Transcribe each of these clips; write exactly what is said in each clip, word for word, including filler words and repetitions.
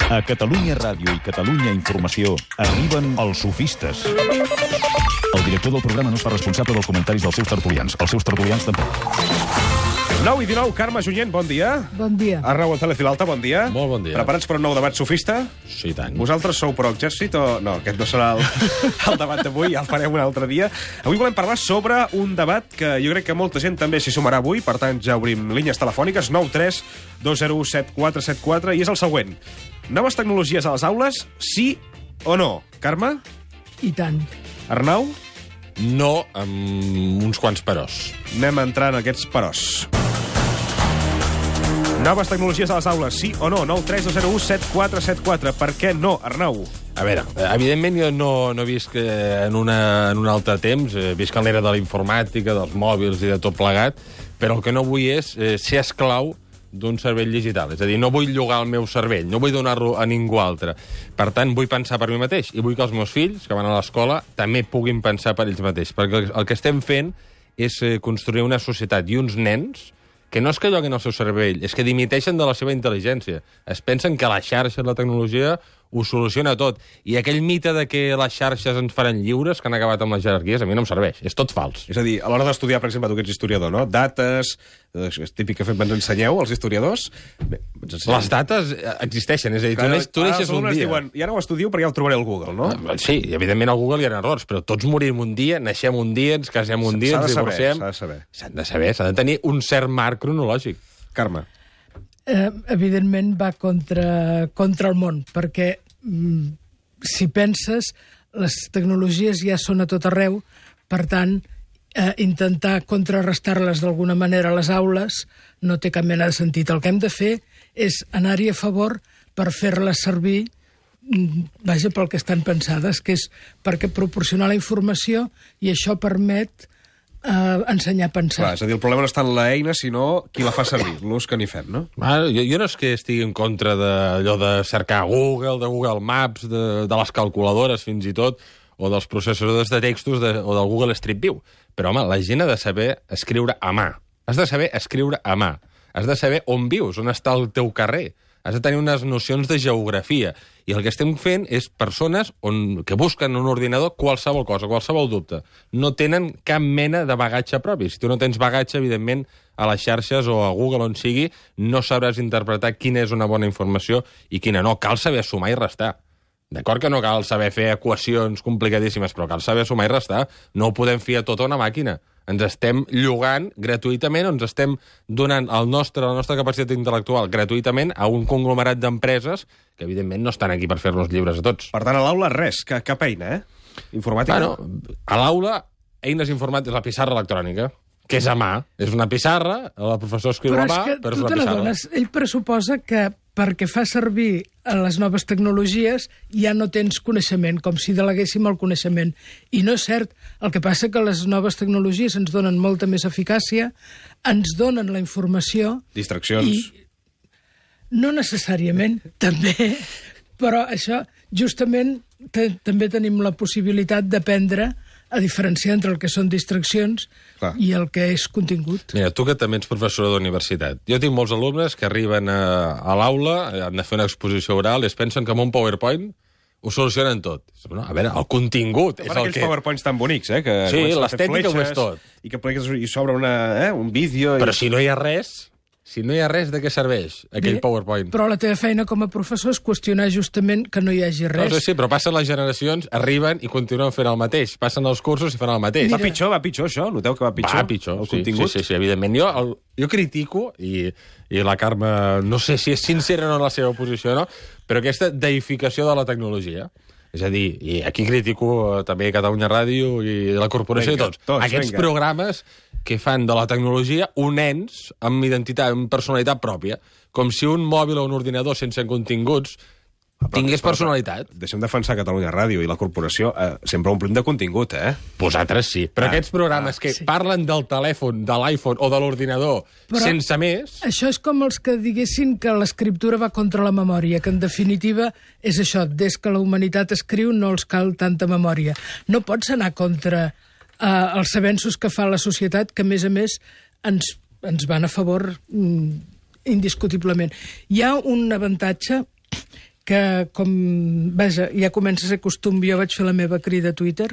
A Catalunya Ràdio i Catalunya Informació arriben els sofistes. El director del programa no es fa responsable dels comentaris dels seus tertulians. Els seus tertulians tampoc. nou i dinou, Carme Junyent, bon dia. Bon dia. Arnau González Vilalta, bon dia. Molt bon dia. Preparats per un nou debat sofista? Sí, tant. Vosaltres sou pro exèrcit o... No, aquest no serà el, el debat d'avui, ja el farem un altre dia. Avui volem parlar sobre un debat que jo crec que molta gent també s'hi sumarà avui, per tant ja obrim línies telefòniques, nou tres dos zero u set quatre set quatre, i és el següent. Noves tecnologies a les aules, sí o no? Carme? I tant. Arnau? No, amb uns quants peròs. Anem a entrar en aquests peròs. Noves tecnologies a les aules, sí o no? nou tres dos zero u set quatre set quatre. Per què no, Arnau? A veure, evidentment jo no, no visc en, una, en un altre temps, eh, visc en l'era de la informàtica, dels mòbils i de tot plegat, però el que no vull és eh, ser esclau d'un cervell digital. És a dir, no vull llogar el meu cervell, no vull donar-lo a ningú altre. Per tant, vull pensar per mi mateix, i vull que els meus fills, que van a l'escola, també puguin pensar per ells mateix. Perquè el que estem fent és eh, construir una societat i uns nens que no és que lloguin el seu cervell, és que dimiteixen de la seva intel·ligència. Es pensen que la xarxa, la tecnologia, ho soluciona tot. I aquell mite de que les xarxes ens faran lliures, que han acabat amb les jerarquies, a mi no em serveix. És tot fals. És a dir, a l'hora d'estudiar, per exemple, tu que ets historiador, no? Dates, és típic que ens ensenyeu, els historiadors. Bé, les dates existeixen, és a dir, tu, neix, tu neixes un dia. Diuen, ja no ho estudio perquè ja el trobaré al Google, no? Sí, evidentment al Google hi ha errors, però tots morim un dia, naixem un dia, ens casem un dia, ens divorciem. S'ha de saber. S'han de saber, s'ha de tenir un cert marc cronològic. Carme. Eh, evidentment va contra, contra el món, perquè mm, si penses, les tecnologies ja són a tot arreu, per tant, eh, intentar contrarrestar-les d'alguna manera a les aules no té cap mena de sentit. El que hem de fer és anar-hi a favor per fer-les servir, mm, vaja, pel que estan pensades, que és perquè proporcionar la informació i això permet Uh, ensenyar a pensar. Clar, és a dir, el problema no està en l'eina, sinó qui la fa servir, l'ús que n'hi fem, no? Ah, jo, jo no és que estigui en contra d'allò de, de cercar a Google, de Google Maps, de, de les calculadores fins i tot, o dels processadors de textos de, o del Google Street View. Però, home, la gent ha de saber escriure a mà. Has de saber escriure a mà. Has de saber on vius, on està el teu carrer. Has de tenir unes nocions de geografia. I el que estem fent és persones on, que busquen en un ordinador qualsevol cosa, qualsevol dubte. No tenen cap mena de bagatge propi. Si tu no tens bagatge, evidentment, a les xarxes o a Google, on sigui, no sabràs interpretar quina és una bona informació i quina no. Cal saber sumar i restar. D'acord que no cal saber fer equacions complicadíssimes, però cal saber sumar i restar. No ho podem fiar tot a una màquina. Ens estem llogant gratuïtament, o ens estem donant el nostre, la nostra capacitat intel·lectual gratuïtament a un conglomerat d'empreses que, evidentment, no estan aquí per fer-nos lliures a tots. Per tant, a l'aula res, que, cap eina, eh? Informàtica? Bueno, a l'aula, eines informàtiques, la pissarra electrònica, que és a mà. És una pissarra, el professor escriu a mà, però és una pissarra. Però és que tu te n'adones, ell pressuposa que perquè fa servir les noves tecnologies ja no tens coneixement, com si deleguéssim el coneixement. I no és cert. El que passa que les noves tecnologies ens donen molta més eficàcia, ens donen la informació... Distraccions. I no necessàriament, també, però això, justament, també tenim la possibilitat d'aprendre a diferenciar entre el que són distraccions Clar. I el que és contingut. Mira, tu que també ets professora d'universitat. Jo tinc molts alumnes que arriben a, a l'aula, han de fer una exposició oral i es pensen que amb un PowerPoint ho solucionen tot. No, a veure, el contingut és el aquells que... PowerPoints tan bonics, eh? Que sí, l'estètica ho és tot. I que hi s'obre una, eh? un vídeo... Però i... si no hi ha res... Si no hi ha res, de què serveix aquell Bé, PowerPoint? Però la teva feina com a professor és qüestionar justament que no hi hagi res. No, sí, però passen les generacions, arriben i continuen fent el mateix. Passen els cursos i fan el mateix. Va pitjor, va pitjor, això? Noteu que va pitjor? Va pitjor, el sí, contingut? sí, sí, sí, evidentment. Jo, el, jo critico, i, i la Carme, no sé si és sincera o no en la seva posició, no? Però aquesta deificació de la tecnologia. És a dir, i aquí critico eh, també Catalunya Ràdio i la corporació venga, i tots. tots Aquests venga. programes que fan de la tecnologia un ens amb identitat, amb personalitat pròpia, com si un mòbil o un ordinador sense continguts Però, tingués personalitat. Però, deixem defensar Catalunya Ràdio i la corporació. Eh, sempre omplim de contingut, eh? Vosaltres sí. Però ah, aquests programes ah, que sí. parlen del telèfon, de l'iPhone o de l'ordinador sense més... Això és com els que diguessin que l'escriptura va contra la memòria, que en definitiva és això, des que la humanitat escriu no els cal tanta memòria. No pots anar contra eh, els avenços que fa la societat, que a més a més ens, ens van a favor mm, indiscutiblement. Hi ha un avantatge que, com, vaja, ja comença a ser costum, jo vaig fer la meva crida a Twitter,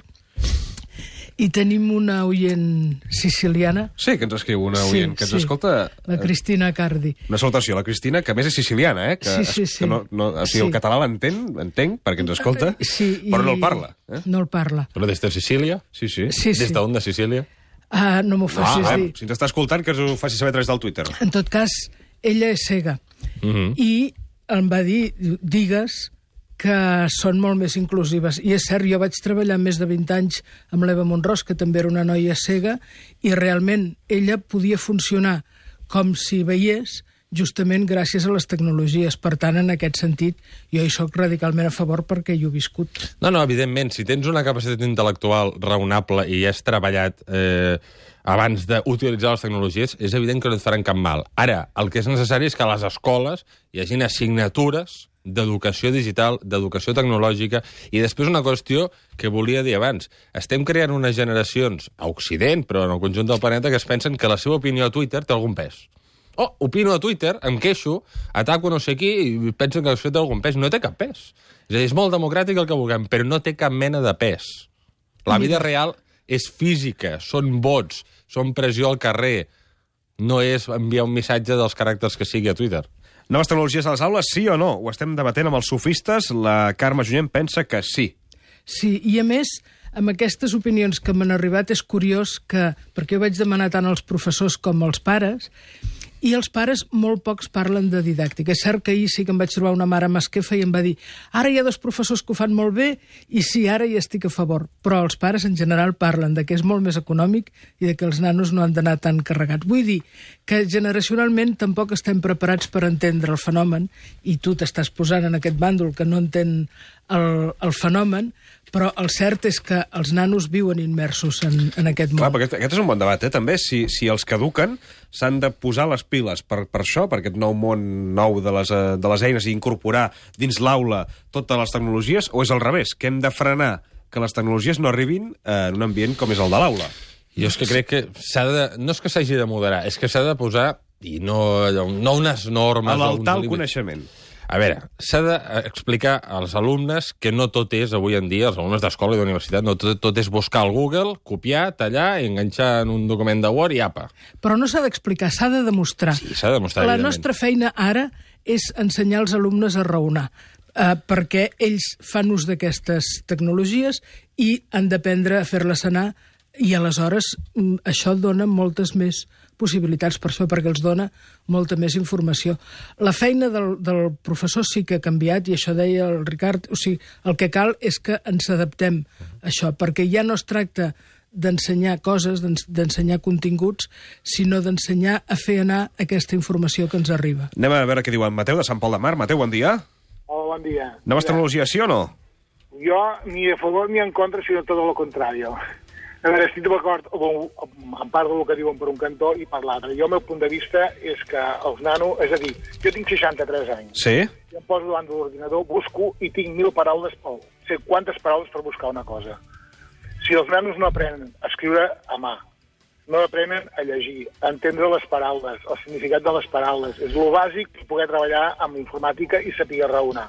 i tenim una oient siciliana. Sí, que ens escriu una oient, sí, que ens sí. escolta... La Cristina Cardi. Una salutació a la Cristina, que a més és siciliana, eh? Que, Sí, sí, sí. Que no, no, o sigui, Sí. el català l'entén, entenc, perquè ens escolta, Sí, i- però no el parla. Eh? No el parla. Però des de Sicília? Sí, sí. Sí, sí. Des d'on, de Sicília? Ah, no m'ho facis Ah, dir. si ens està escoltant, que ens ho faci saber a través del Twitter. En tot cas, ella és cega. Mhm. I em va dir, digues, que són molt més inclusives. I és cert, jo vaig treballar més de vint anys amb l'Eva Monrós, que també era una noia cega, i realment ella podia funcionar com si veiés, justament gràcies a les tecnologies. Per tant, en aquest sentit, jo hi soc radicalment a favor perquè hi he viscut. No, no, evidentment, si tens una capacitat intel·lectual raonable i has treballat eh, abans d'utilitzar les tecnologies, és evident que no et faran cap mal. Ara, el que és necessari és que a les escoles hi hagin assignatures d'educació digital, d'educació tecnològica, i després una qüestió que volia dir abans. Estem creant unes generacions a Occident, però en el conjunt del planeta, que es pensen que la seva opinió a Twitter té algun pes. Oh, opino a Twitter, em queixo, ataco no sé qui, i pensen que això té algun pes. No té cap pes. És a dir, és molt democràtic el que vulguem, però no té cap mena de pes. La vida real és física, són vots, són pressió al carrer, no és enviar un missatge dels caràcters que sigui a Twitter. Noves tecnologies a les aules, sí o no? Ho estem debatent amb els sofistes. La Carme Junyent pensa que sí. Sí, i a més, amb aquestes opinions que m'han arribat, és curiós que, perquè jo vaig demanar tant als professors com als pares, i els pares molt pocs parlen de didàctica. És cert que ahir sí que em vaig trobar una mare masquefa i em va dir ara hi ha dos professors que ho fan molt bé i sí, ara hi estic a favor. Però els pares en general parlen de que és molt més econòmic i de que els nanos no han d'anar tan carregats. Vull dir que generacionalment tampoc estem preparats per entendre el fenomen, i tu t'estàs posant en aquest bàndol que no entén el, el fenomen, però el cert és que els nanos viuen immersos en, en aquest món. Clar, perquè aquest, aquest és un bon debat, eh, també. Si, si els que eduquen s'han de posar les piles per, per això, per aquest nou món nou de les, eh, de les eines, i incorporar dins l'aula totes les tecnologies, o és al revés, que hem de frenar que les tecnologies no arribin eh, en un ambient com és el de l'aula. Jo és que crec que s'ha de... No és que s'hagi de moderar, és que s'ha de posar, i no, no unes normes... A l'altar el el coneixement. A veure, s'ha d'explicar als alumnes que no tot és, avui en dia, els alumnes d'escola i d'universitat, no tot, tot és buscar al Google, copiar, tallar, enganxar en un document de Word i apa. Però no s'ha d'explicar, s'ha de demostrar. Sí, s'ha de demostrar, La evidentment. nostra feina ara és ensenyar als alumnes a raonar, eh, perquè ells fan ús d'aquestes tecnologies i han d'aprendre a fer-les anar, i aleshores mm, això dona moltes més possibilitats per això, perquè els dona molta més informació. La feina del, del professor sí que ha canviat, i això deia el Ricard, o sigui, el que cal és que ens adaptem a això, perquè ja no es tracta d'ensenyar coses, d'ensenyar continguts, sinó d'ensenyar a fer anar aquesta informació que ens arriba. Anem a veure què diu en Mateu de Sant Pol de Mar. Mateu, bon dia. Hola, bon dia. Noves tecnologies, sí o no? Jo ni a favor ni en contra, sinó tot el contrari. A veure, estic d'acord en part del que diuen per un cantó i per l'altre. Jo, el meu punt de vista és que els nanos... És a dir, jo tinc seixanta-tres anys. Sí? Jo em poso davant de l'ordinador, busco i tinc mil paraules per... Sé quantes paraules per buscar una cosa. Si els nanos no aprenen a escriure a mà, no aprenen a llegir, a entendre les paraules, el significat de les paraules, és el bàsic per poder treballar amb informàtica i saber raonar.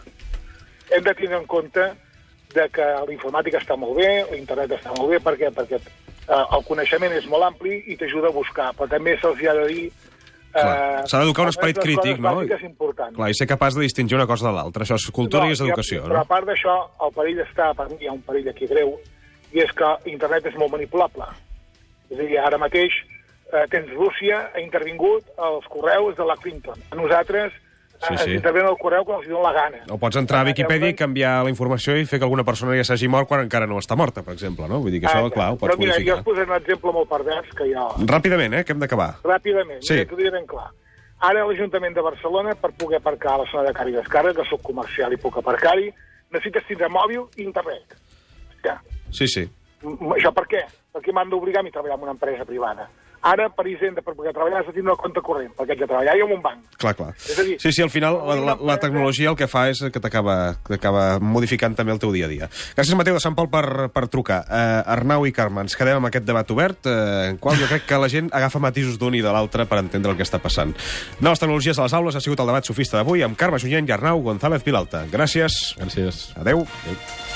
Hem de tenir en compte de que l'informàtica està molt bé, l'internet està molt bé, per què? Perquè eh, el coneixement és molt ampli i t'ajuda a buscar, però també se'ls ha de dir... Eh, S'ha d'educar un esperit crític, no? Important. Clar, i ser capaç de distingir una cosa de l'altra. Això és cultura no, i és educació, però no? a part d'això, el perill està, per mi hi ha un perill aquí greu, i és que internet és molt manipulable. És a dir, ara mateix eh, tens Rússia, ha intervingut els correus de la Clinton. A nosaltres Sí, sí. ens intervenen el correu quan els dona la gana. O pots entrar a Viquipèdia i canviar la informació i fer que alguna persona ja s'hagi mort quan encara no està morta, per exemple, no? Vull dir que això, Ah, clar, ho pots però mira, modificar. jo us posaré un exemple molt pervers que jo... Ràpidament, eh, que hem d'acabar. Ràpidament, Sí. mira, t'ho diré ben clar. Ara l'Ajuntament de Barcelona, per poder aparcar a la zona de càrrega i descàrrega, que soc comercial i puc aparcar-hi, necessites tindre mòbil i internet. Ja. Sí, sí. M- Això per què? Perquè m'han d'obligar a mi a treballar en una empresa privada. Ara, per Hisenda, perquè treballar has de tenir una compte corrent, perquè haig de treballar jo en un banc. Clar, clar. És a dir, sí, sí, al final la, la, la tecnologia el que fa és que t'acaba modificant també el teu dia a dia. Gràcies, Mateu de Sant Pol, per, per trucar. Uh, Arnau i Carme, ens quedem amb aquest debat obert, uh, en qual jo crec que la gent agafa matisos d'un i de l'altre per entendre el que està passant. Noves tecnologies a les aules ha sigut el debat sofista d'avui amb Carme Junyent i Arnau González Vilalta. Gràcies. Gràcies. Adeu. Adeu.